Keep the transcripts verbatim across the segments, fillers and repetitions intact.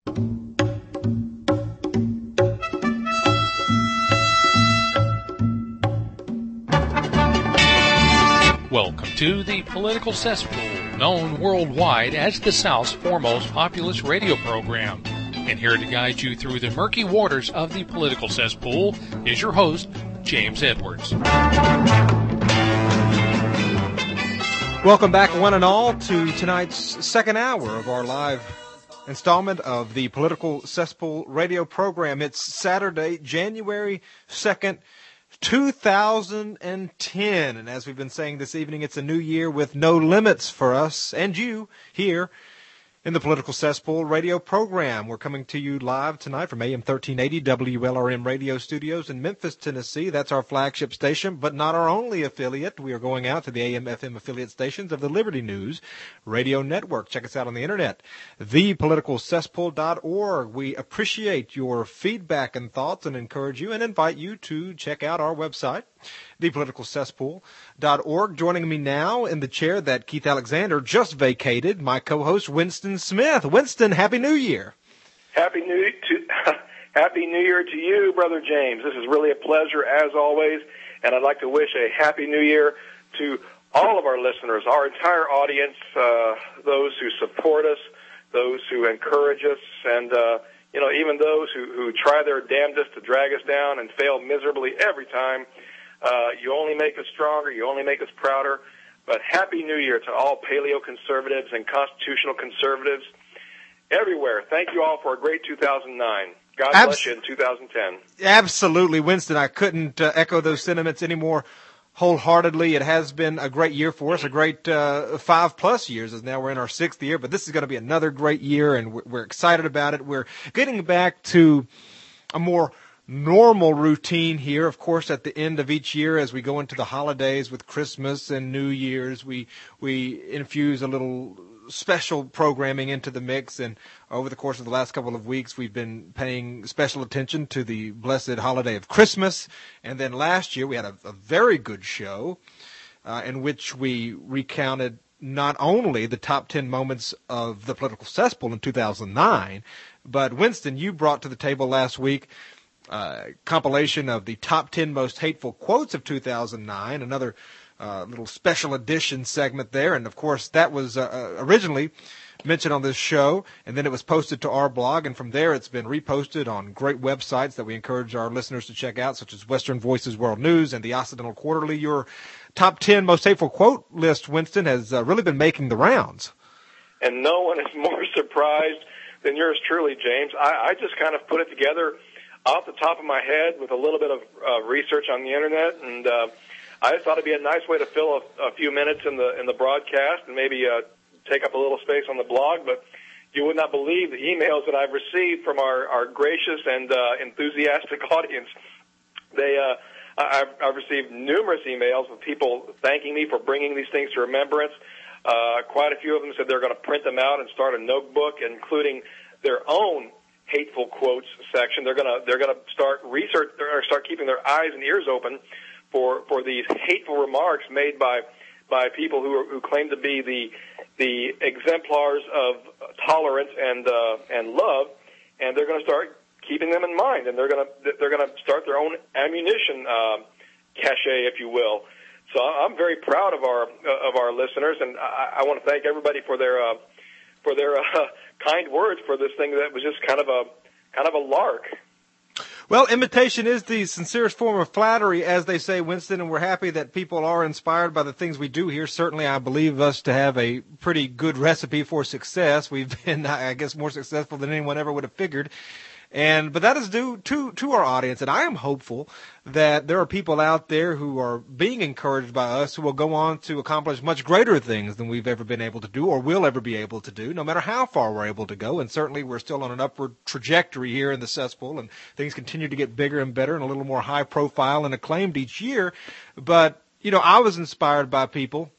Welcome to the Political Cesspool, known worldwide as the South's foremost populist radio program. And here to guide you through the murky waters of the political cesspool is your host, James Edwards. Welcome back, one and all, to tonight's second hour of our live installment of the Political Cesspool radio program. It's Saturday, January second, two thousand ten, and as we've been saying this evening, it's a new year with no limits for us and you here in the Political Cesspool radio program. We're coming to you live tonight from A M thirteen eighty W L R M radio studios in Memphis, Tennessee. That's our flagship station, but not our only affiliate. We are going out to the A M F M affiliate stations of the Liberty News Radio Network. Check us out on the internet, the political cesspool dot org. We appreciate your feedback and thoughts and encourage you and invite you to check out our website, the political cesspool dot org. Joining me now in the chair that Keith Alexander just vacated, my co-host Winston Smith. Winston, Happy New Year. Happy New to, Happy New Year to you, Brother James. This is really a pleasure, as always, and I'd like to wish a Happy New Year to all of our listeners, our entire audience, uh, those who support us, those who encourage us, and uh, you know, even those who, who try their damnedest to drag us down and fail miserably every time. Uh, you only make us stronger. You only make us prouder. But Happy New Year to all paleo-conservatives and constitutional conservatives everywhere. Thank you all for a great two thousand nine. God Abs- bless you in two thousand ten. Absolutely, Winston. I couldn't uh, echo those sentiments any more wholeheartedly. It has been a great year for us, a great uh, five-plus years, as now we're in our sixth year. But this is going to be another great year, and we're, we're excited about it. We're getting back to a more normal routine here. Of course, at the end of each year, as we go into the holidays with Christmas and New Year's, we we infuse a little special programming into the mix. And over the course of the last couple of weeks, we've been paying special attention to the blessed holiday of Christmas. And then last year, we had a, a very good show uh, in which we recounted not only the top ten moments of the political cesspool in two thousand nine, but Winston, you brought to the table last week Uh, compilation of the top ten most hateful quotes of two thousand nine, another uh, little special edition segment there. And, of course, that was uh, originally mentioned on this show, and then it was posted to our blog, and from there it's been reposted on great websites that we encourage our listeners to check out, such as Western Voices World News and the Occidental Quarterly. Your top ten most hateful quote list, Winston, has uh, really been making the rounds. And no one is more surprised than yours truly, James. I, I just kind of put it together off the top of my head with a little bit of uh, research on the internet, and uh, I just thought it'd be a nice way to fill a, a few minutes in the in the broadcast and maybe uh, take up a little space on the blog. But you would not believe the emails that I've received from our, our gracious and uh, enthusiastic audience. They, uh, I've, I've received numerous emails of people thanking me for bringing these things to remembrance. Uh, quite a few of them said they're going to print them out and start a notebook, including their own hateful quotes section. They're gonna they're gonna start research. They're gonna start keeping their eyes and ears open for for these hateful remarks made by by people who are, who claim to be the the exemplars of tolerance and uh, and love, and they're gonna start keeping them in mind, and they're gonna they're gonna start their own ammunition uh, cache, if you will. So I'm very proud of our of our listeners, and I, I want to thank everybody for their uh, for their uh, kind words for this thing that was just kind of a kind of a lark. Well, imitation is the sincerest form of flattery, as they say, Winston, and we're happy that people are inspired by the things we do here. Certainly, I believe us to have a pretty good recipe for success. We've been, I guess, more successful than anyone ever would have figured. And but that is due to to our audience, and I am hopeful that there are people out there who are being encouraged by us who will go on to accomplish much greater things than we've ever been able to do or will ever be able to do, no matter how far we're able to go. And certainly we're still on an upward trajectory here in the cesspool, and things continue to get bigger and better and a little more high profile and acclaimed each year. But, you know, I was inspired by people,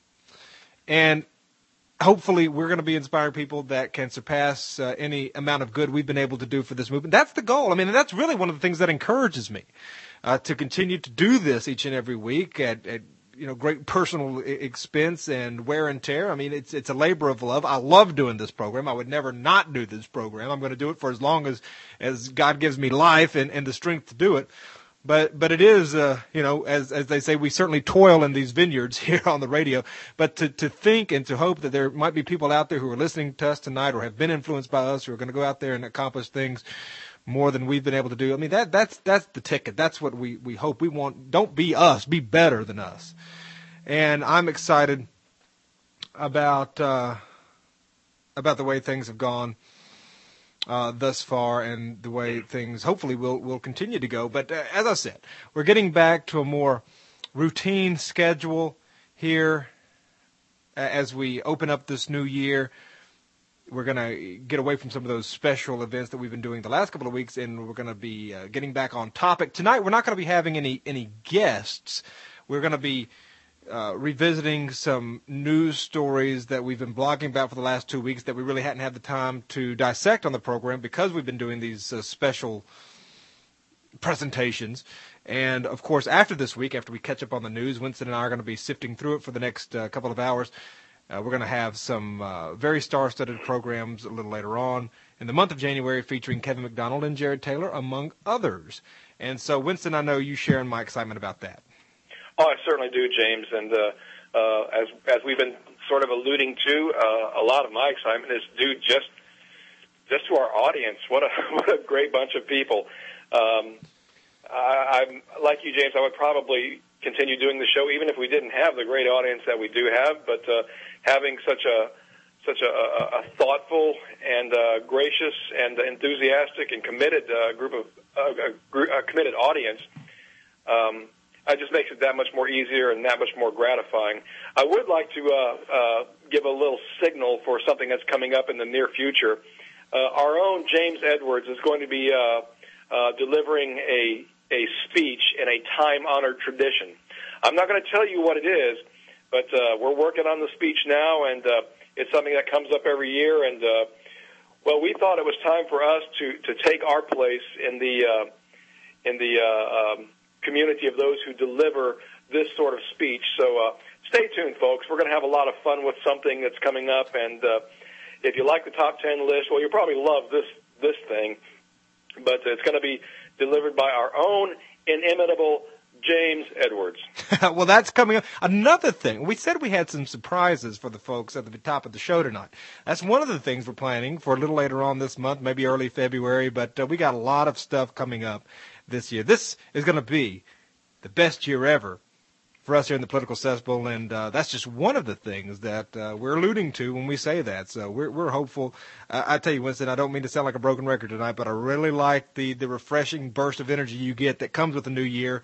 and hopefully we're going to be inspiring people that can surpass uh, any amount of good we've been able to do for this movement. That's the goal. I mean, and that's really one of the things that encourages me uh, to continue to do this each and every week, at, at you know, great personal expense and wear and tear. I mean, it's it's a labor of love. I love doing this program. I would never not do this program. I'm going to do it for as long as, as God gives me life and, and the strength to do it. But but it is, uh, you know, as as they say, we certainly toil in these vineyards here on the radio. But to, to think and to hope that there might be people out there who are listening to us tonight or have been influenced by us who are going to go out there and accomplish things more than we've been able to do. I mean, that that's that's the ticket. That's what we, we hope. We want, don't be us, be better than us. And I'm excited about uh, about the way things have gone Uh, thus far, and the way things hopefully will will continue to go. But uh, as I said, we're getting back to a more routine schedule here uh, as we open up this new year. We're going to get away from some of those special events that we've been doing the last couple of weeks, and we're going to be uh, getting back on topic. Tonight, we're not going to be having any any guests. We're going to be Uh, revisiting some news stories that we've been blogging about for the last two weeks that we really hadn't had the time to dissect on the program because we've been doing these uh, special presentations. And, of course, after this week, after we catch up on the news, Winston and I are going to be sifting through it for the next uh, couple of hours. Uh, we're going to have some uh, very star-studded programs a little later on in the month of January featuring Kevin McDonald and Jared Taylor, among others. And so, Winston, I know you share in my excitement about that. Oh, I certainly do, James. And uh, uh, as as we've been sort of alluding to, uh, a lot of my excitement is due just just to our audience. What a what a great bunch of people. Um, I, I'm like you, James. I would probably continue doing the show even if we didn't have the great audience that we do have. But uh, having such a such a, a, a thoughtful and uh, gracious and enthusiastic and committed uh, group of uh, a, group, a committed audience. Um, It just makes it that much more easier and that much more gratifying. I would like to uh, uh, give a little signal for something that's coming up in the near future. Uh, our own James Edwards is going to be uh, uh, delivering a a speech in a time-honored tradition. I'm not going to tell you what it is, but uh, we're working on the speech now, and uh, it's something that comes up every year. And uh, well, we thought it was time for us to to take our place in the uh, in the uh, um, community of those who deliver this sort of speech. So uh, stay tuned, folks. We're going to have a lot of fun with something that's coming up. And uh, if you like the top ten list, well, you'll probably love this this thing. But it's going to be delivered by our own inimitable James Edwards. Well, that's coming up. Another thing, we said we had some surprises for the folks at the top of the show tonight. That's one of the things we're planning for a little later on this month, maybe early February. But uh, we got a lot of stuff coming up this year. This is going to be the best year ever for us here in the Political Cesspool, and uh, that's just one of the things that uh, we're alluding to when we say that. So we're we're hopeful. Uh, I tell you, Winston, I don't mean to sound like a broken record tonight, but I really like the, the refreshing burst of energy you get that comes with the new year.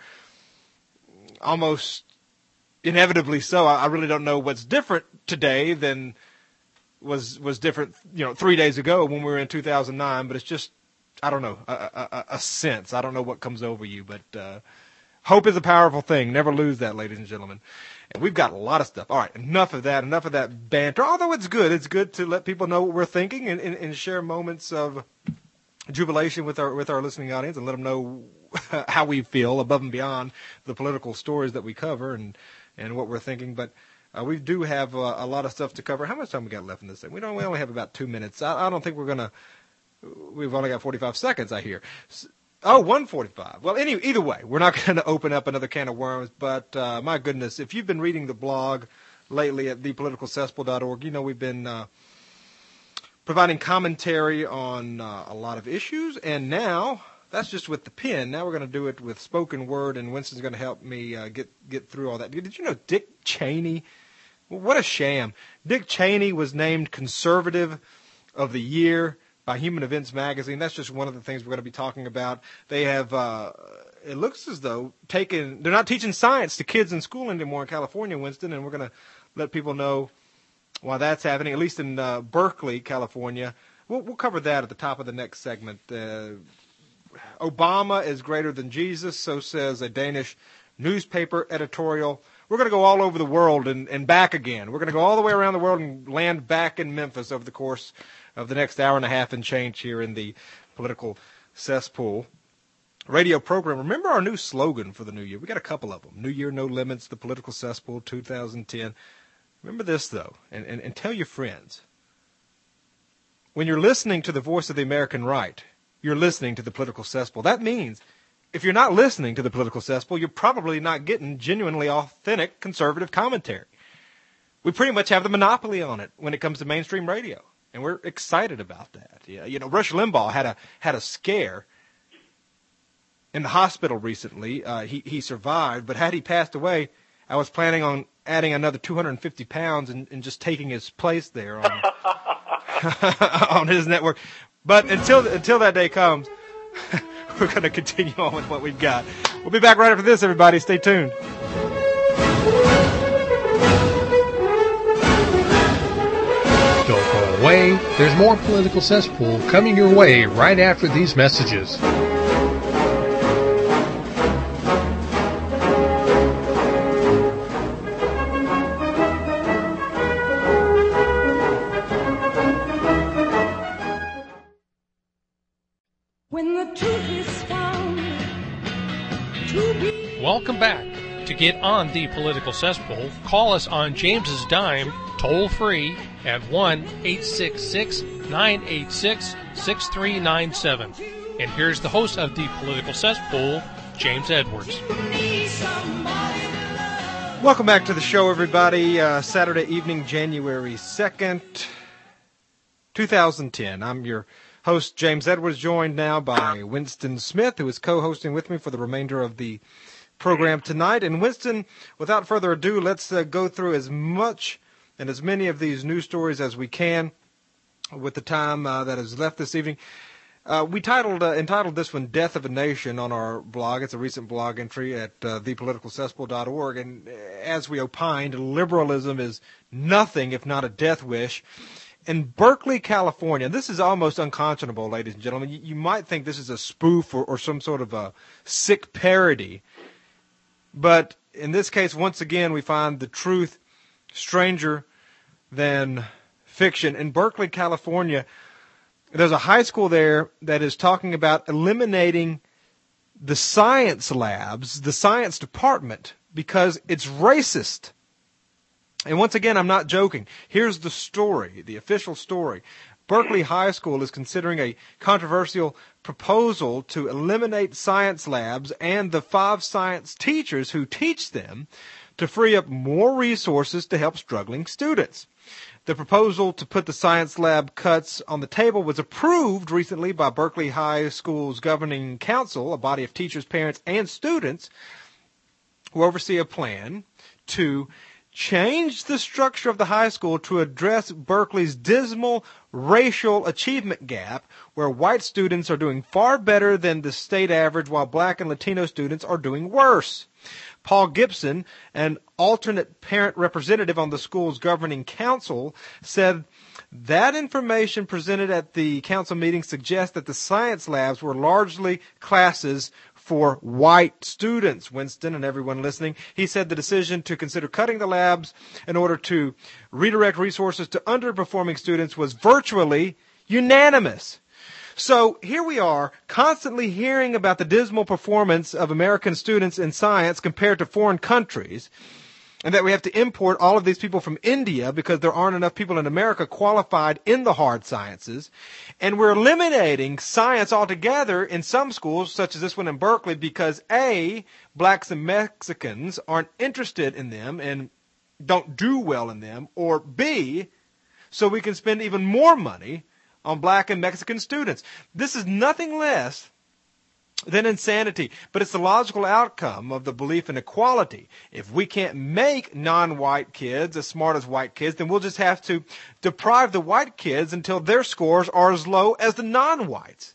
Almost inevitably so. I, I really don't know what's different today than was was different, you know, three days ago when we were in two thousand nine, but it's just, I don't know, a, a, a sense. I don't know what comes over you, but uh, hope is a powerful thing. Never lose that, ladies and gentlemen. And we've got a lot of stuff. All right, enough of that, enough of that banter. Although it's good. It's good to let people know what we're thinking and, and, and share moments of jubilation with our with our listening audience and let them know how we feel above and beyond the political stories that we cover and, and what we're thinking. But uh, we do have uh, a lot of stuff to cover. How much time we got left in this thing? We don't. We only have about two minutes. I, I don't think we're going to. We've only got forty-five seconds, I hear. Oh, one forty-five. Well, anyway, either way, we're not going to open up another can of worms. But, uh, my goodness, if you've been reading the blog lately at the political cesspool dot org, you know we've been uh, providing commentary on uh, a lot of issues. And now, that's just with the pen. Now we're going to do it with spoken word, and Winston's going to help me uh, get, get through all that. Did you know Dick Cheney? What a sham. Dick Cheney was named Conservative of the Year by Human Events Magazine. That's just one of the things we're going to be talking about. They have, uh, it looks as though, taken, they're not teaching science to kids in school anymore in California, Winston, and we're going to let people know why that's happening, at least in uh, Berkeley, California. We'll, we'll cover that at the top of the next segment. Uh, Obama is greater than Jesus, so says a Danish newspaper editorial. We're going to go all over the world and, and back again. We're going to go all the way around the world and land back in Memphis over the course of the next hour and a half and change here in the political cesspool. radio program. Remember our new slogan for the new year. We got a couple of them. New Year, No Limits, the Political Cesspool, two thousand ten. Remember this, though, and, and, and tell your friends. When you're listening to the voice of the American right, you're listening to the Political Cesspool. That means if you're not listening to the Political Cesspool, you're probably not getting genuinely authentic conservative commentary. We pretty much have the monopoly on it when it comes to mainstream radio, and we're excited about that. Yeah, you know, Rush Limbaugh had a had a scare in the hospital recently. Uh, he he survived, but had he passed away, I was planning on adding another two hundred fifty pounds and, and just taking his place there on on his network. But until until that day comes, we're going to continue on with what we've got. We'll be back right after this, everybody. Stay tuned. Don't go away. There's more Political Cesspool coming your way right after these messages. Welcome back. To get on the Political Cesspool, call us on James's dime, toll free, at one eight six six, nine eight six, six three nine seven. And here's the host of the Political Cesspool, James Edwards. Welcome back to the show, everybody. Uh, Saturday evening, January second, twenty ten. I'm your host, James Edwards, joined now by Winston Smith, who is co-hosting with me for the remainder of the program tonight. And Winston, without further ado, let's uh, go through as much and as many of these news stories as we can with the time uh, that is left this evening. Uh, we titled uh, entitled this one "Death of a Nation" on our blog. It's a recent blog entry at uh, the political cesspool dot org. And as we opined, liberalism is nothing if not a death wish. In Berkeley, California, this is almost unconscionable, ladies and gentlemen. You, you might think this is a spoof or, or some sort of a sick parody. But in this case, once again, we find the truth stranger than fiction. In Berkeley, California, there's a high school there that is talking about eliminating the science labs, the science department, because it's racist. And once again, I'm not joking. Here's the story, the official story. Berkeley High School is considering a controversial proposal to eliminate science labs and the five science teachers who teach them to free up more resources to help struggling students. The proposal to put the science lab cuts on the table was approved recently by Berkeley High School's governing council, a body of teachers, parents, and students who oversee a plan to change the structure of the high school to address Berkeley's dismal racial achievement gap, where white students are doing far better than the state average while black and Latino students are doing worse. Paul Gibson, an alternate parent representative on the school's governing council, said that information presented at the council meeting suggests that the science labs were largely classes for white students. Winston and everyone listening, he said the decision to consider cutting the labs in order to redirect resources to underperforming students was virtually unanimous. So here we are, constantly hearing about the dismal performance of American students in science compared to foreign countries, and that we have to import all of these people from India because there aren't enough people in America qualified in the hard sciences. And we're eliminating science altogether in some schools, such as this one in Berkeley, because A, blacks and Mexicans aren't interested in them and don't do well in them, or B, so we can spend even more money on black and Mexican students. This is nothing less than insanity, but it's the logical outcome of the belief in equality. If we can't make non-white kids as smart as white kids, then we'll just have to deprive the white kids until their scores are as low as the non-whites.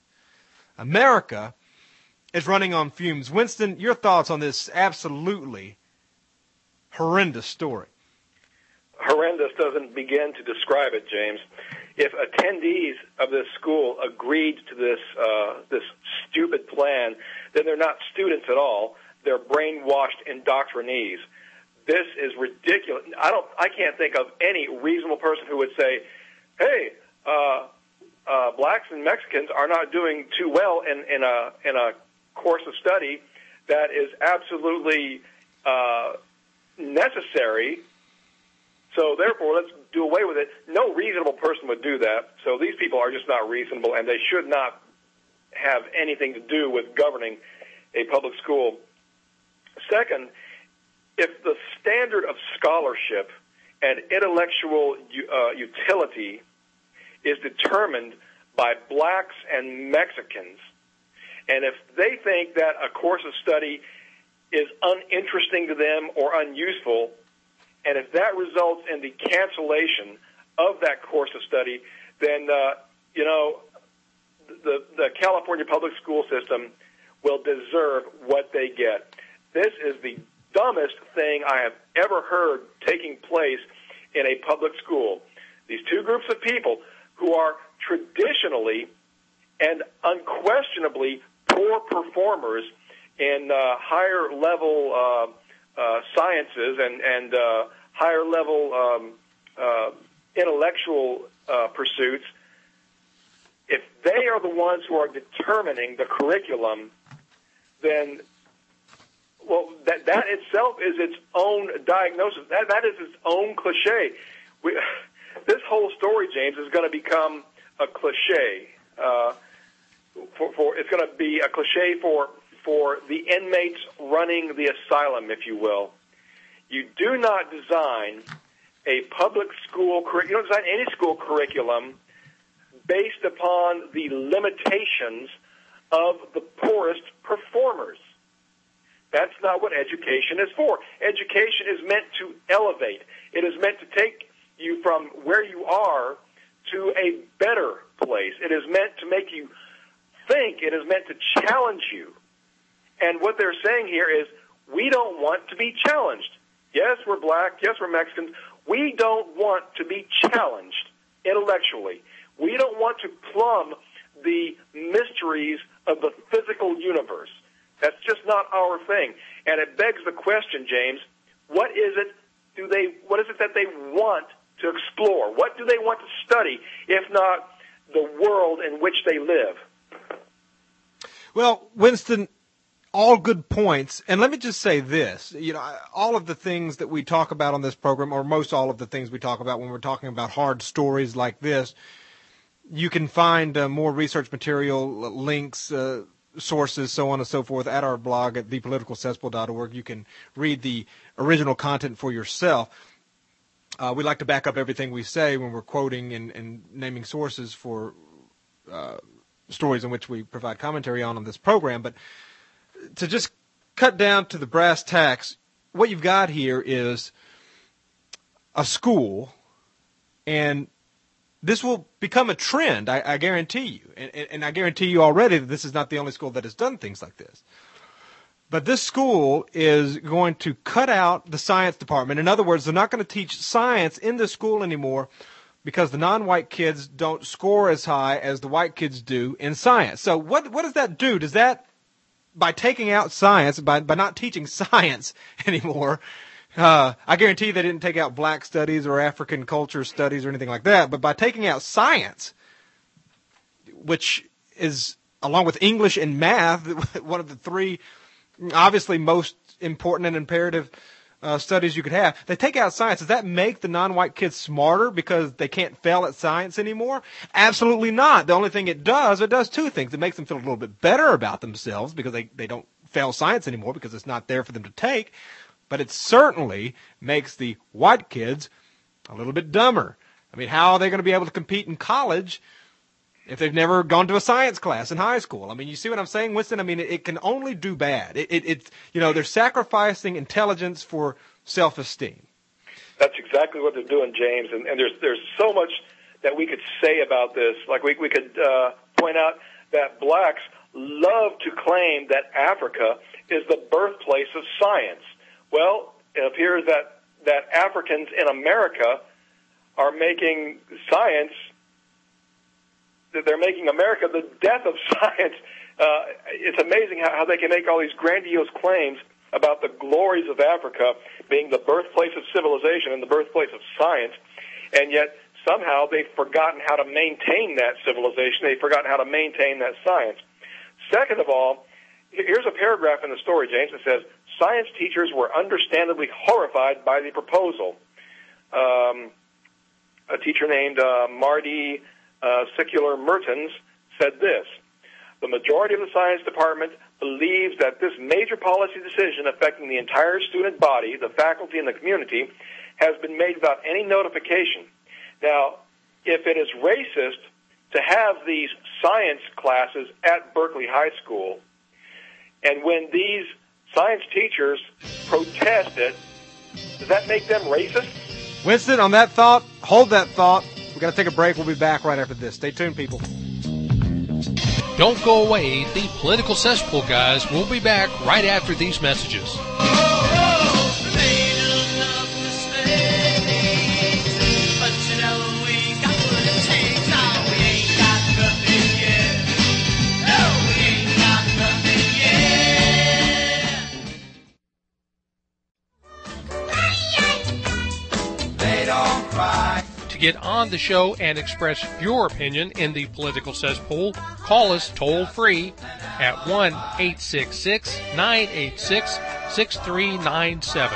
America is running on fumes. Winston, your thoughts on this absolutely horrendous story? Horrendous doesn't begin to describe it, James. If attendees of this school agreed to this uh, this stupid plan, then they're not students at all. They're brainwashed indoctrinees. This is ridiculous. I don't. I can't think of any reasonable person who would say, "Hey, uh, uh, blacks and Mexicans are not doing too well in, in a in a course of study that is absolutely uh, necessary. So therefore, let's do away with it. No reasonable person would do that. So these people are just not reasonable, and they should not have anything to do with governing a public school. Second, if the standard of scholarship and intellectual uh, utility is determined by blacks and Mexicans, and if they think that a course of study is uninteresting to them or unuseful, and if that results in the cancellation of that course of study, then, uh, you know, the, the California public school system will deserve what they get. This is the dumbest thing I have ever heard taking place in a public school. These two groups of people who are traditionally and unquestionably poor performers in uh, higher level uh, uh, sciences and, and uh, higher level um, uh, intellectual uh, pursuits, if they are the ones who are determining the curriculum, then, well, that that itself is its own diagnosis. That that is its own cliche. We, this whole story, James, is going to become a cliche. Uh, for, for it's going to be a cliche for for the inmates running the asylum, if you will. You do not design a public school curriculum. You don't design any school curriculum based upon the limitations of the poorest performers. That's not what education is for. Education is meant to elevate. It is meant to take you from where you are to a better place. It is meant to make you think. It is meant to challenge you. And what they're saying here is, we don't want to be challenged. Yes, we're black. Yes, we're Mexicans. We don't want to be challenged intellectually. We don't want to plumb the mysteries of the physical universe. That's just not our thing. And it begs the question, James, what is it do they what is it that they want to explore? What do they want to study, if not the world in which they live? Well, Winston, all good points. And let me just say this, you know, all of the things that we talk about on this program, or most all of the things we talk about when we're talking about hard stories like this, you can find uh, more research material, links, uh, sources, so on and so forth, at our blog at the political cesspool dot org. You can read the original content for yourself. Uh, we like to back up everything we say when we're quoting and, and naming sources for uh, stories in which we provide commentary on on this program. But to just cut down to the brass tacks, what you've got here is a school, and this will become a trend, I, I guarantee you. And, and I guarantee you already that this is not the only school that has done things like this. But this school is going to cut out the science department. In other words, they're not going to teach science in this school anymore because the non-white kids don't score as high as the white kids do in science. So what what does that do? Does that, by taking out science, by, by not teaching science anymore, Uh, I guarantee they didn't take out black studies or African culture studies or anything like that, but by taking out science, which is, along with English and math, one of the three obviously most important and imperative uh, studies you could have, they take out science. Does that make the non-white kids smarter because they can't fail at science anymore? Absolutely not. The only thing it does, it does two things. It makes them feel a little bit better about themselves because they, they don't fail science anymore because it's not there for them to take. But it certainly makes the white kids a little bit dumber. I mean, how are they going to be able to compete in college if they've never gone to a science class in high school? I mean, you see what I'm saying, Winston? I mean, it, it can only do bad. It, it, it's, you know, they're sacrificing intelligence for self-esteem. That's exactly what they're doing, James. And, and there's there's so much that we could say about this. Like we we could uh, point out that blacks love to claim that Africa is the birthplace of science. Well, it appears that, that Africans in America are making science, that they're making America the death of science. Uh, it's amazing how, how they can make all these grandiose claims about the glories of Africa being the birthplace of civilization and the birthplace of science, and yet somehow they've forgotten how to maintain that civilization. They've forgotten how to maintain that science. Second of all, here's a paragraph in the story, James, that says, science teachers were understandably horrified by the proposal. Um, a teacher named uh, Marty uh, Secular Mertens said this: the majority of the science department believes that this major policy decision affecting the entire student body, the faculty, and the community has been made without any notification. Now, if it is racist to have these science classes at Berkeley High School, and when these science teachers protest it, does that make them racist? Winston, on that thought, hold that thought. We've got to take a break. We'll be back right after this. Stay tuned, people. Don't go away. The Political Cesspool guys will be back right after these messages. To get on the show and express your opinion in the Political Cesspool, call us toll-free at one eight six six, nine eight six, six three nine seven.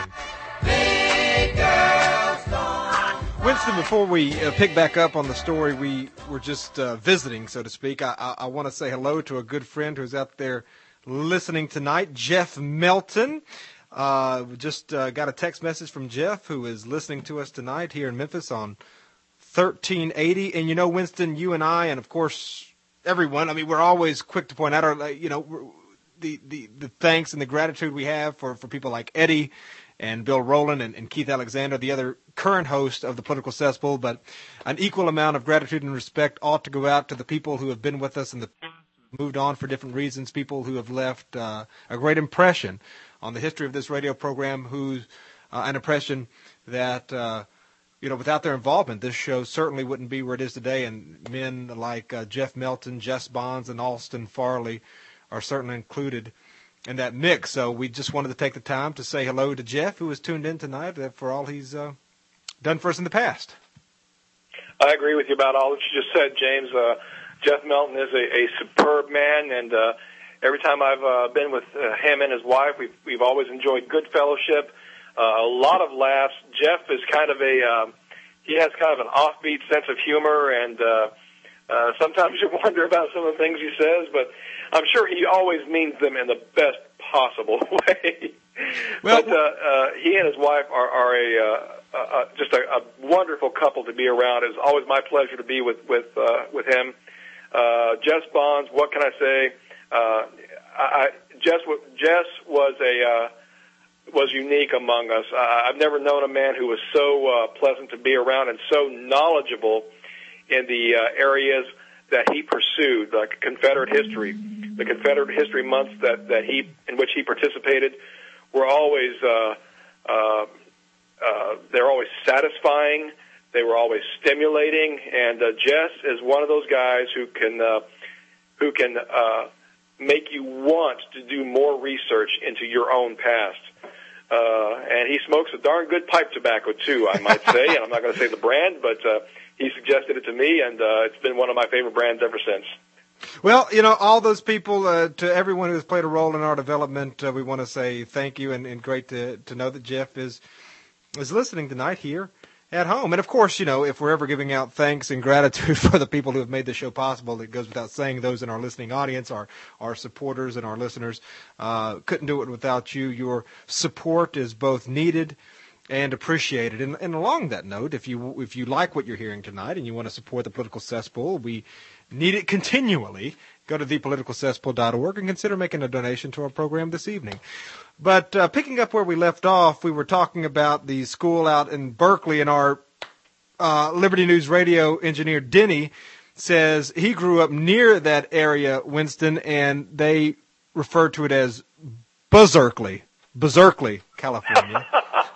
Winston, before we uh, pick back up on the story we were just uh, visiting, so to speak, I, I, I want to say hello to a good friend who's out there listening tonight, Jeff Melton. Uh, just uh, got a text message from Jeff, who is listening to us tonight here in Memphis on thirteen eighty. And, you know, Winston, you and I, and, of course, everyone, I mean, we're always quick to point out, our, you know, the, the, the thanks and the gratitude we have for, for people like Eddie and Bill Rowland and, and Keith Alexander, the other current host of the Political Cesspool. But an equal amount of gratitude and respect ought to go out to the people who have been with us and the moved on for different reasons, people who have left uh, a great impression on the history of this radio program, who's uh, an impression that, uh, you know, without their involvement, this show certainly wouldn't be where it is today. And men like uh, Jeff Melton, Jess Bonds, and Alston Farley are certainly included in that mix. So we just wanted to take the time to say hello to Jeff, who is tuned in tonight, uh, for all he's uh, done for us in the past. I agree with you about all that you just said, James. Uh, Jeff Melton is a, a superb man, and uh, every time I've uh, been with uh, him and his wife, we've, we've always enjoyed good fellowship, uh, a lot of laughs. Jeff is kind of a, um, he has kind of an offbeat sense of humor, and uh, uh, sometimes you wonder about some of the things he says, but I'm sure he always means them in the best possible way. Well, but uh, uh, he and his wife are, are a uh, uh, just a, a wonderful couple to be around. It's always my pleasure to be with with uh, with him. Uh, Jess Bonds, what can I say? Uh, I, Jess, Jess was a uh, was unique among us. I, I've never known a man who was so uh, pleasant to be around and so knowledgeable in the uh, areas that he pursued, like Confederate history. The Confederate history months that, that he in which he participated were always uh, uh, uh, they're always satisfying. They were always stimulating, and uh, Jess is one of those guys who can uh, who can uh, make you want to do more research into your own past. Uh, and he smokes a darn good pipe tobacco too, I might say. And I'm not going to say the brand, but uh, he suggested it to me, and uh, it's been one of my favorite brands ever since. Well, you know, all those people, uh, to everyone who has played a role in our development, uh, we want to say thank you, and, and great to, to know that Jeff is is listening tonight here at home. And, of course, you know, if we're ever giving out thanks and gratitude for the people who have made the show possible, it goes without saying those in our listening audience, our, our supporters and our listeners. Uh, couldn't do it without you. Your support is both needed and appreciated. And, and along that note, if you if you like what you're hearing tonight and you want to support the Political Cesspool, we need it continually. Go to the political cesspool dot org and consider making a donation to our program this evening. But uh, picking up where we left off, we were talking about the school out in Berkeley, and our uh, Liberty News radio engineer, Denny, says he grew up near that area, Winston, and they refer to it as Berkeley, Berkeley, California.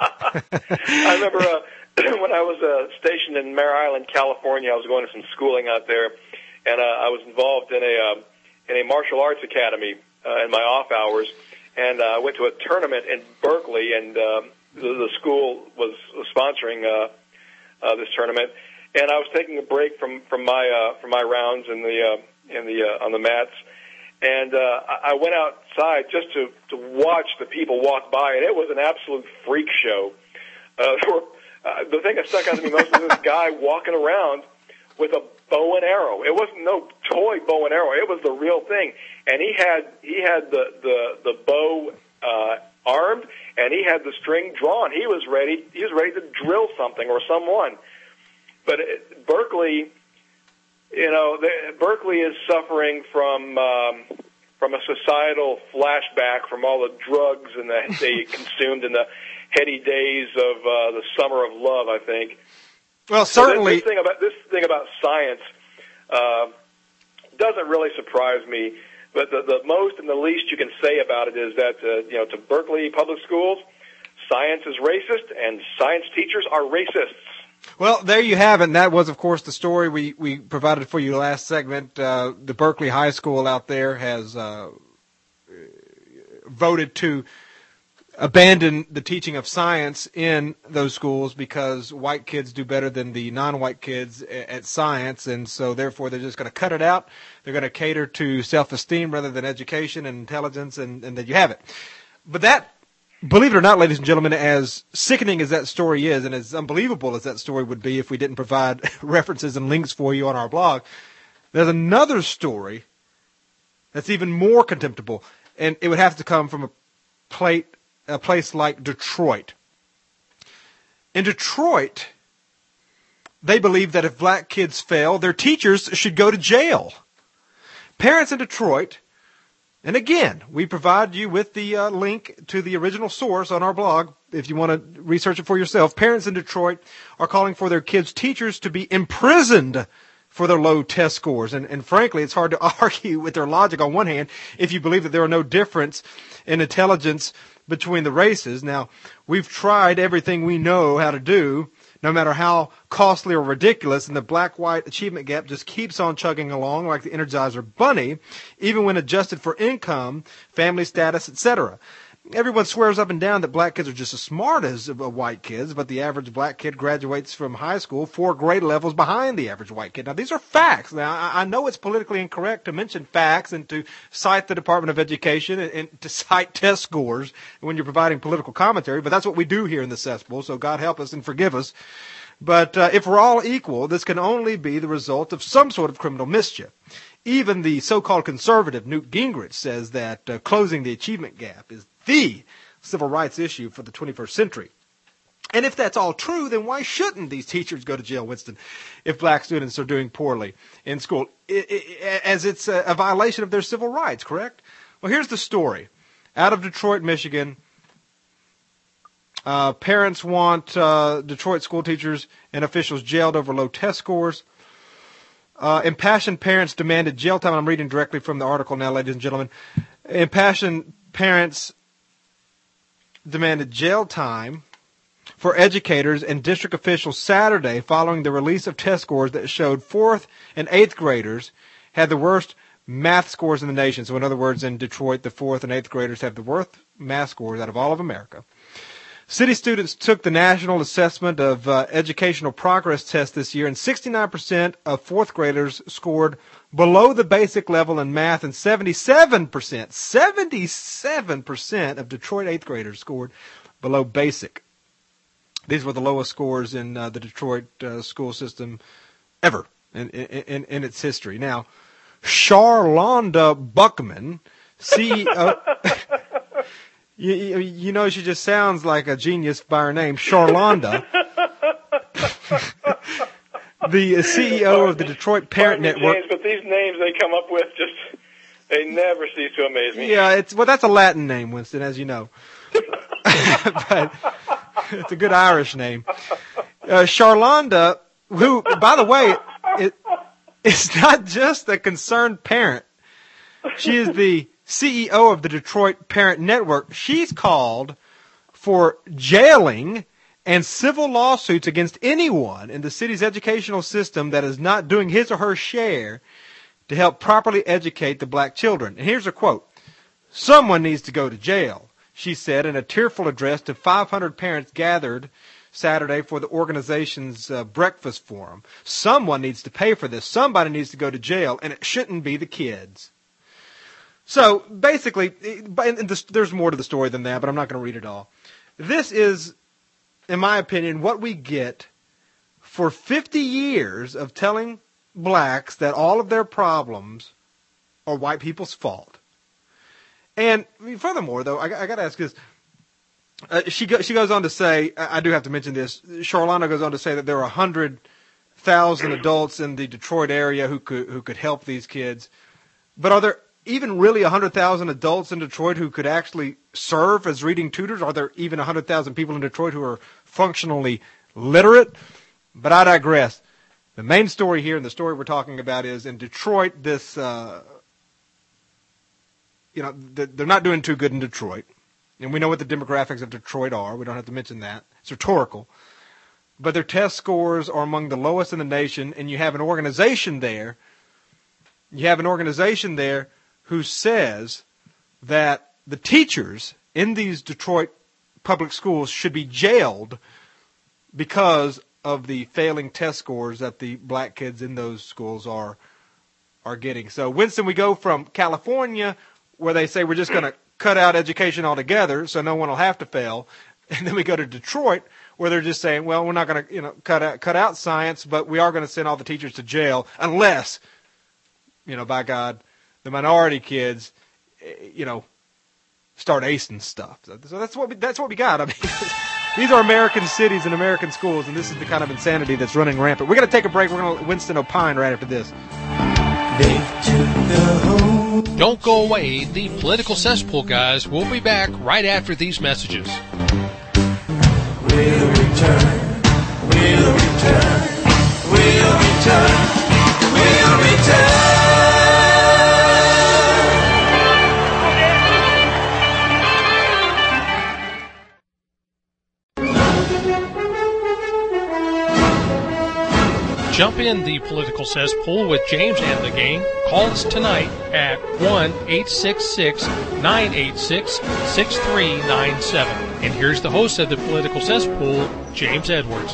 I remember uh, when I was uh, stationed in Mare Island, California, I was going to some schooling out there, and uh, I was involved in a uh, in a martial arts academy uh, in my off hours. And uh, I went to a tournament in Berkeley, and uh, the, the school was sponsoring uh, uh, this tournament. And I was taking a break from from my uh, from my rounds in the uh, in the uh, on the mats, And uh, I I went outside just to, to watch the people walk by, and it was an absolute freak show. Uh, there were, uh, the thing that stuck out to me most was this guy walking around with a bow and arrow. It wasn't no toy bow and arrow. It was the real thing. And he had he had the, the, the bow uh, armed, and he had the string drawn. He was ready. He was ready to drill something or someone. But it, Berkeley... You know, the, Berkeley is suffering from um, from a societal flashback from all the drugs and the, they consumed in the heady days of uh, the summer of love, I think. Well, certainly. So this, this thing about this thing about science uh, doesn't really surprise me. But the, the most and the least you can say about it is that uh, you know, to Berkeley public schools, science is racist, and science teachers are racists. Well, there you have it. And that was, of course, the story we, we provided for you last segment. Uh, the Berkeley High School out there has uh, voted to abandon the teaching of science in those schools because white kids do better than the non-white kids at science, and so therefore they're just going to cut it out. They're going to cater to self-esteem rather than education and intelligence, and, and there you have it. But that, believe it or not, ladies and gentlemen, as sickening as that story is, and as unbelievable as that story would be if we didn't provide references and links for you on our blog, there's another story that's even more contemptible, and it would have to come from a, plate, a place like Detroit. In Detroit, they believe that if black kids fail, their teachers should go to jail. Parents in Detroit... And again, we provide you with the uh, link to the original source on our blog if you want to research it for yourself. Parents in Detroit are calling for their kids' teachers to be imprisoned for their low test scores. And, and frankly, it's hard to argue with their logic on one hand if you believe that there are no difference in intelligence between the races. Now, we've tried everything we know how to do, no matter how costly or ridiculous, and the black-white achievement gap just keeps on chugging along like the Energizer Bunny, even when adjusted for income, family status, et cetera. Everyone swears up and down that black kids are just as smart as uh, white kids, but the average black kid graduates from high school four grade levels behind the average white kid. Now, these are facts. Now, I, I know it's politically incorrect to mention facts and to cite the Department of Education and, and to cite test scores when you're providing political commentary, but that's what we do here in the cesspool, so God help us and forgive us. But uh, if we're all equal, this can only be the result of some sort of criminal mischief. Even the so-called conservative Newt Gingrich says that uh, closing the achievement gap is the civil rights issue for the twenty-first century. And if that's all true, then why shouldn't these teachers go to jail, Winston, if black students are doing poorly in school, it, it, as it's a, a violation of their civil rights, correct? Well, here's the story. Out of Detroit, Michigan, uh, parents want uh, Detroit school teachers and officials jailed over low test scores. Uh, impassioned parents demanded jail time. I'm reading directly from the article now, ladies and gentlemen. Impassioned parents demanded jail time for educators and district officials Saturday following the release of test scores that showed fourth and eighth graders had the worst math scores in the nation. So in other words, in Detroit, the fourth and eighth graders have the worst math scores out of all of America. City students took the National Assessment of uh, Educational Progress test this year, and sixty-nine percent of fourth graders scored below the basic level in math, and seventy-seven percent, seventy-seven percent of Detroit eighth graders scored below basic. These were the lowest scores in uh, the Detroit uh, school system ever in, in, in its history. Now, Charlonda Buckman, C E O... You, you know, she just sounds like a genius by her name, Charlonda. The C E O of the Detroit Parent Pardon me, Network. James, but these names they come up with just, they never cease to amaze me. Yeah, it's well, that's a Latin name, Winston, as you know. But it's a good Irish name. Uh, Charlonda, who, by the way, it, it's not just a concerned parent. She is the C E O of the Detroit Parent Network. She's called for jailing and civil lawsuits against anyone in the city's educational system that is not doing his or her share to help properly educate the black children. And here's a quote. "Someone needs to go to jail," she said in a tearful address to five hundred parents gathered Saturday for the organization's uh, breakfast forum. Someone needs to pay for this. Somebody needs to go to jail, and it shouldn't be the kids. So basically, and this, there's more to the story than that, but I'm not going to read it all. This is, in my opinion, what we get for fifty years of telling blacks that all of their problems are white people's fault. And I mean, furthermore, though, I, I got to ask this. Uh, she go, she goes on to say, I, I do have to mention this. Charlana goes on to say that there are one hundred thousand adults in the Detroit area who could who could help these kids. But are there even really one hundred thousand adults in Detroit who could actually serve as reading tutors? Are there even one hundred thousand people in Detroit who are functionally literate? But I digress. The main story here, and the story we're talking about, is in Detroit, this, uh, you know, they're not doing too good in Detroit. And we know what the demographics of Detroit are. We don't have to mention that. It's rhetorical. But their test scores are among the lowest in the nation, and you have an organization there, you have an organization there who says that the teachers in these Detroit public schools should be jailed because of the failing test scores that the black kids in those schools are are getting. So, Winston, we go from California, where they say we're just going to cut out education altogether so no one will have to fail, and then we go to Detroit, where they're just saying, well, we're not going to, you know, cut out cut out science, but we are going to send all the teachers to jail unless, you know, by God, the minority kids, you know, start acing stuff. So, so that's what we, that's what we got. I mean, these are American cities and American schools, and this is the kind of insanity that's running rampant. We're going to take a break. We're going to Winston opine right after this. Don't go away. The Political Cesspool guys will be back right after these messages. We'll return. We'll return. We'll return. We'll return. Jump in the Political Cesspool with James and the gang. Call us tonight at one eight six six, nine eight six, six three nine seven. And here's the host of the Political Cesspool, James Edwards.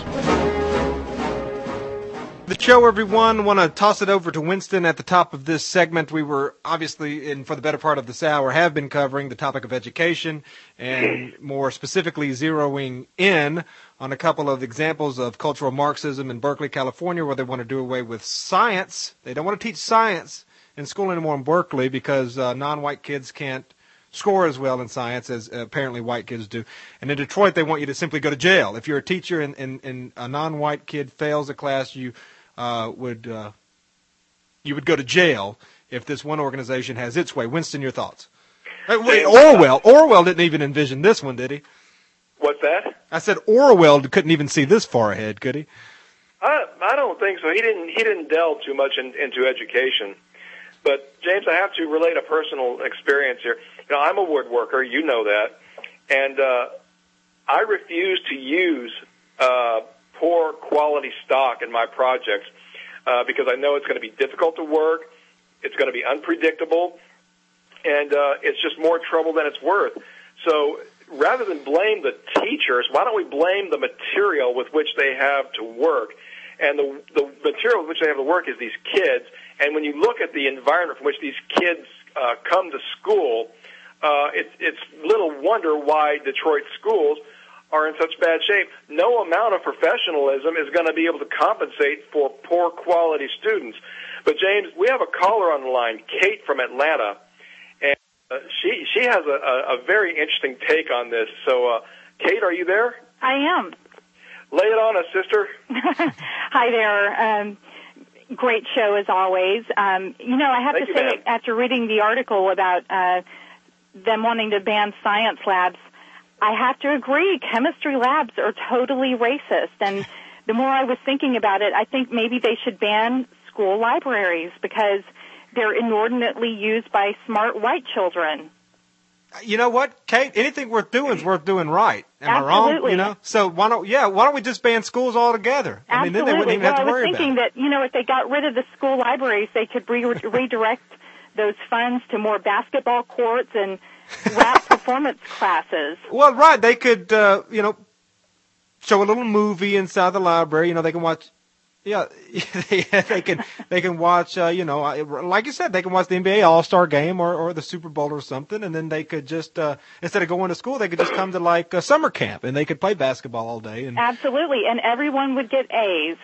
The show, everyone. I want to toss it over to Winston at the top of this segment. We were obviously, in for the better part of this hour, have been covering the topic of education and more specifically zeroing in on a couple of examples of cultural Marxism in Berkeley, California, where they want to do away with science. They don't want to teach science in school anymore in Berkeley because uh, non-white kids can't score as well in science as uh, apparently white kids do. And in Detroit, they want you to simply go to jail. If you're a teacher and, and, and a non-white kid fails a class, you uh, would uh, you would go to jail if this one organization has its way. Winston, your thoughts? Uh, wait, Orwell. Orwell didn't even envision this one, did he? What's that? I said Orwell couldn't even see this far ahead, could he? I I don't think so. He didn't he didn't delve too much in, into education. But James, I have to relate a personal experience here. You know, I'm a woodworker. You know that, and uh, I refuse to use uh, poor quality stock in my projects uh, because I know it's going to be difficult to work. It's going to be unpredictable, and uh, it's just more trouble than it's worth. So rather than blame the teachers, why don't we blame the material with which they have to work? And the, the material with which they have to work is these kids. And when you look at the environment from which these kids uh, come to school, uh, it's, it's little wonder why Detroit schools are in such bad shape. No amount of professionalism is going to be able to compensate for poor quality students. But James, we have a caller on the line, Kate from Atlanta, and uh, she she has a, a, a very interesting take on this. So, uh, Kate, are you there? I am. Lay it on us, sister. Hi there. Um, great show as always. Um, you know, I have Thank to you, say, ma'am. after reading the article about uh, them wanting to ban science labs, I have to agree, chemistry labs are totally racist. And the more I was thinking about it, I think maybe they should ban school libraries because they're inordinately used by smart white children. You know what, Kate? Anything worth doing is worth doing right. Am Absolutely. I wrong? You know, so why don't yeah? Why don't we just ban schools altogether? I mean, Absolutely. then they wouldn't even well, have to I was worry thinking about it. that, you know, if they got rid of the school libraries, they could re- redirect those funds to more basketball courts and rap performance classes. Well, right. They could, uh, you know, show a little movie inside the library. You know, they can watch Yeah, they, they can they can watch, uh, you know, like you said, they can watch the N B A All-Star Game or, or the Super Bowl or something, and then they could just, uh, instead of going to school, they could just come to like a summer camp, and they could play basketball all day. And Absolutely, and everyone would get A's.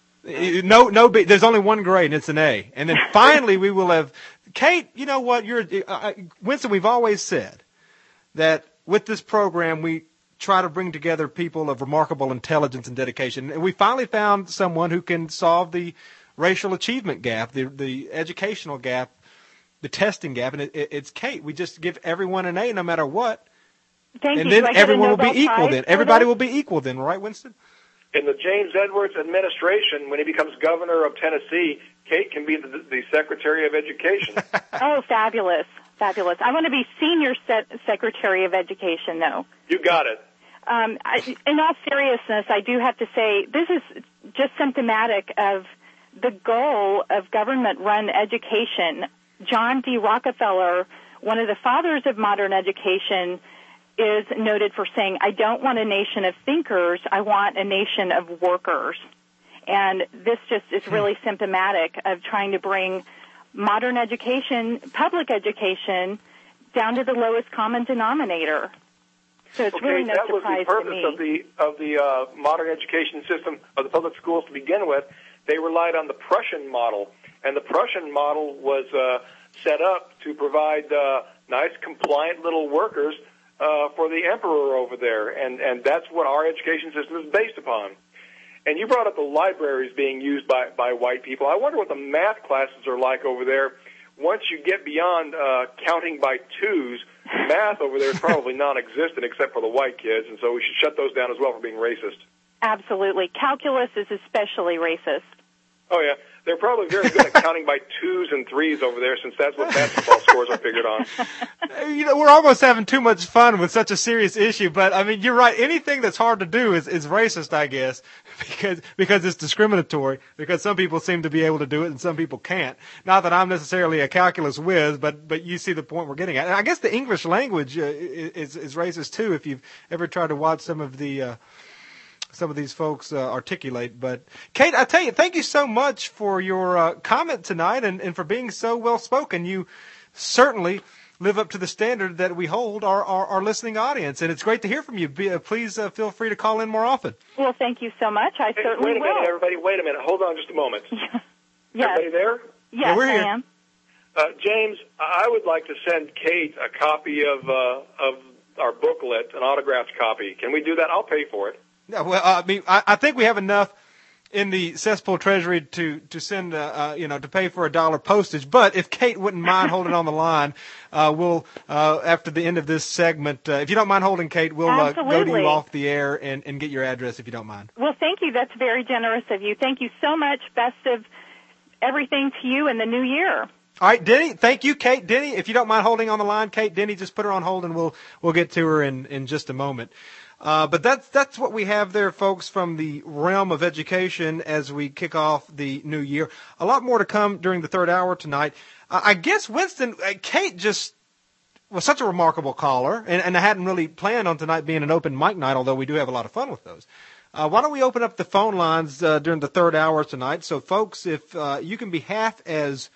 No, no, there's only one grade, and it's an A. And then finally we will have, Kate, you know what, you're, uh, Winston, we've always said that with this program we try to bring together people of remarkable intelligence and dedication. And we finally found someone who can solve the racial achievement gap, the the educational gap, the testing gap, and it, it, it's Kate. We just give everyone an A no matter what. Thank and you. then everyone will be equal then. Everybody will be equal then, right, Winston? In the James Edwards administration, when he becomes governor of Tennessee, Kate can be the, the Secretary of Education. Oh, fabulous. Fabulous. I want to be Senior Se- Secretary of Education, though. You got it. Um, I, in all seriousness, I do have to say this is just symptomatic of the goal of government-run education. John D. Rockefeller, one of the fathers of modern education, is noted for saying, I don't want a nation of thinkers, I want a nation of workers. And this just is really symptomatic of trying to bring modern education, public education, down to the lowest common denominator. So it's okay, really no that was surprise the purpose to me. of the of the uh, modern education system of the public schools to begin with. They relied on the Prussian model, and the Prussian model was uh, set up to provide uh, nice, compliant little workers uh, for the emperor over there, and and that's what our education system is based upon. And you brought up the libraries being used by by white people. I wonder what the math classes are like over there. Once you get beyond uh, counting by twos, math over there is probably non-existent except for the white kids, and so we should shut those down as well for being racist. Absolutely. Calculus is especially racist. Oh, yeah. They're probably very good at counting by twos and threes over there, since that's what basketball scores are figured on. You know, we're almost having too much fun with such a serious issue, but I mean, you're right. Anything that's hard to do is, is racist, I guess, because because it's discriminatory. Because some people seem to be able to do it and some people can't. Not that I'm necessarily a calculus whiz, but but you see the point we're getting at. And I guess the English language uh, is is racist too. If you've ever tried to watch some of the uh, some of these folks uh, articulate. But Kate, I tell you, thank you so much for your uh, comment tonight and, and for being so well spoken. You certainly live up to the standard that we hold our, our, our listening audience, and it's great to hear from you. Be, uh, please uh, feel free to call in more often. Well, thank you so much. I Hey, certainly wait a will. minute, everybody. Wait a minute. Hold on just a moment. Yes. Everybody there? Yes, Yeah, we're I here. am. Uh, James, I would like to send Kate a copy of uh, of our booklet, an autographed copy. Can we do that? I'll pay for it. Yeah, well, uh, I mean, I, I think we have enough in the cesspool treasury to to send, uh, uh, you know, to pay for a dollar postage. But if Kate wouldn't mind holding on the line, uh, we'll uh, after the end of this segment, uh, if you don't mind holding, Kate, we'll uh, go to Absolutely. you off the air and, and get your address if you don't mind. Well, thank you. That's very generous of you. Thank you so much. Best of everything to you in the new year. All right, Denny. Thank you, Kate. Denny, if you don't mind holding on the line, Kate, Denny, just put her on hold, and we'll we'll get to her in, in just a moment. Uh, but that's that's what we have there, folks, from the realm of education as we kick off the new year. A lot more to come during the third hour tonight. Uh, I guess, Winston, uh, Kate just was such a remarkable caller, and, and I hadn't really planned on tonight being an open mic night, although we do have a lot of fun with those. Uh, why don't we open up the phone lines uh, during the third hour tonight? So, folks, if uh, you can be half as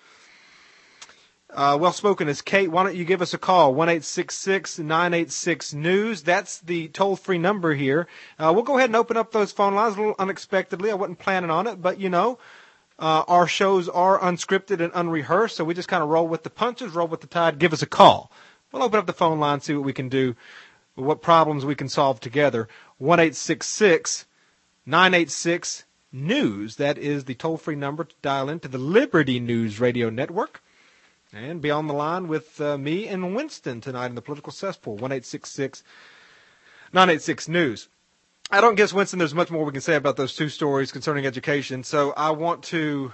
Uh, well-spoken as Kate, why don't you give us a call, one eight six six, nine eight six, news. That's the toll-free number here. Uh, we'll go ahead and open up those phone lines a little unexpectedly. I wasn't planning on it, but, you know, uh, our shows are unscripted and unrehearsed, so we just kind of roll with the punches, roll with the tide. Give us a call. We'll open up the phone line, see what we can do, what problems we can solve together. one eight six six, nine eight six, news. That is the toll-free number to dial into the Liberty News Radio Network. And be on the line with uh, me and Winston tonight in the Political Cesspool, one eight six six, nine eight six, news. I don't guess, Winston, there's much more we can say about those two stories concerning education, so I want to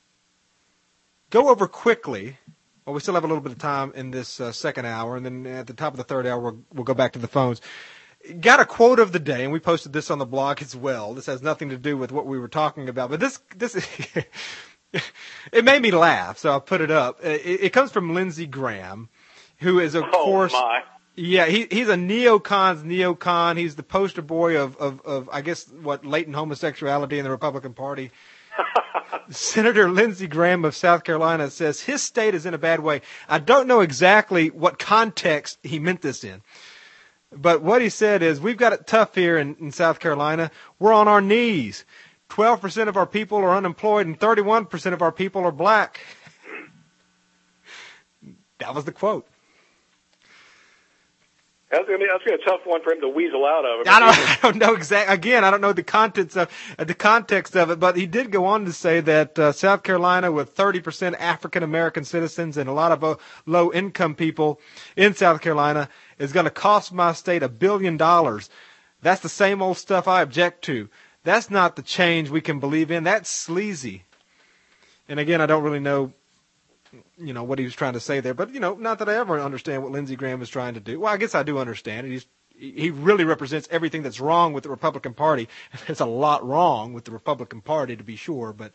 go over quickly. Well, we still have a little bit of time in this uh, second hour, and then at the top of the third hour, we'll, we'll go back to the phones. Got a quote of the day, and we posted this on the blog as well. This has nothing to do with what we were talking about, but this this is... It made me laugh, so I'll put it up. It, it comes from Lindsey Graham, who is, of Oh, course, my. yeah, he, he's a neocon's neocon. He's the poster boy of, of, of, I guess, what, latent homosexuality in the Republican Party. Senator Lindsey Graham of South Carolina says his state is in a bad way. I don't know exactly what context he meant this in. But what he said is, we've got it tough here in, in South Carolina. We're on our knees. twelve percent of our people are unemployed and thirty-one percent of our people are black. That was the quote. That's going to be that's going to be a tough one for him to weasel out of. I don't, I don't know exactly. Again, I don't know the contents of uh, the context of it, but he did go on to say that uh, South Carolina, with thirty percent African American citizens and a lot of uh, low income people in South Carolina, is going to cost my state a billion dollars. That's the same old stuff I object to. That's not the change we can believe in. That's sleazy. And again, I don't really know, you know, what he was trying to say there. But, you know, not that I ever understand what Lindsey Graham is trying to do. Well, I guess I do understand it. He's, he really represents everything that's wrong with the Republican Party. There's a lot wrong with the Republican Party, to be sure. But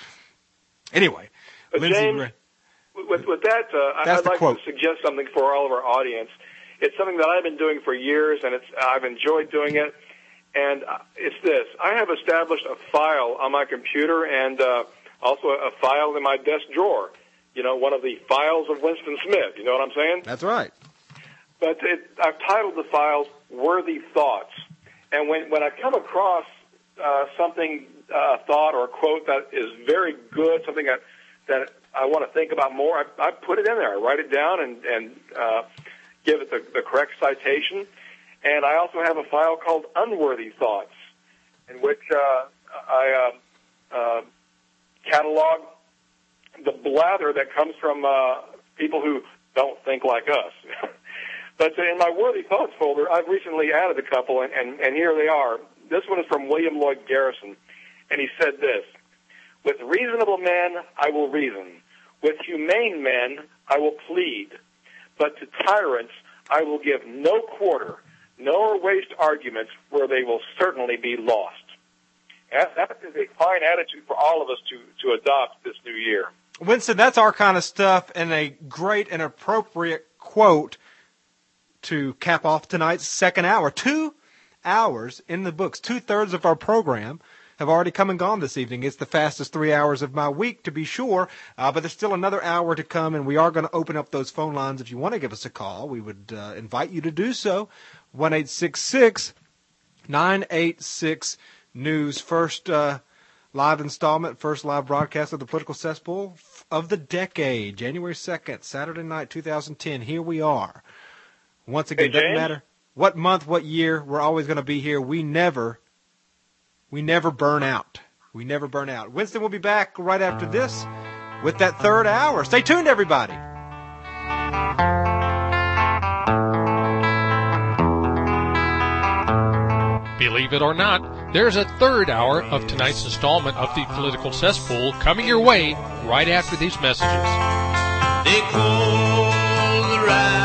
anyway, but Lindsey James, Graham. With, with that, uh, I'd like quote. to suggest something for all of our audience. It's something that I've been doing for years, and it's I've enjoyed doing it. And it's this. I have established a file on my computer and uh, also a file in my desk drawer. You know, one of the files of Winston Smith. You know what I'm saying? That's right. But it, I've titled the files Worthy Thoughts. And when, when I come across uh, something, a uh, thought or a quote that is very good, something that, that I want to think about more, I, I put it in there. I write it down and, and uh, give it the, the correct citation. And I also have a file called Unworthy Thoughts, in which uh, I uh, uh, catalog the blather that comes from uh, people who don't think like us. But in my Worthy Thoughts folder, I've recently added a couple, and, and, and here they are. This one is from William Lloyd Garrison, and he said this: "With reasonable men I will reason. With humane men I will plead. But to tyrants I will give no quarter, nor waste arguments where they will certainly be lost." That, that is a fine attitude for all of us to, to adopt this new year. Winston, that's our kind of stuff, and a great and appropriate quote to cap off tonight's second hour. Two hours in the books. Two-thirds of our program have already come and gone this evening. It's the fastest three hours of my week, to be sure, uh, but there's still another hour to come, and we are going to open up those phone lines. If you want to give us a call, we would uh, invite you to do so. one eight six six, nine eight six, news. First uh, live installment, first live broadcast of the Political Cesspool of the decade, January second, Saturday night, two thousand ten. Here we are. Once again, hey, doesn't James? matter what month, what year, we're always going to be here. We never, we never burn out. We never burn out. Winston will be back right after this with that third hour. Stay tuned, everybody. Believe it or not, there's a third hour of tonight's installment of the Political Cesspool coming your way right after these messages. They call the ride.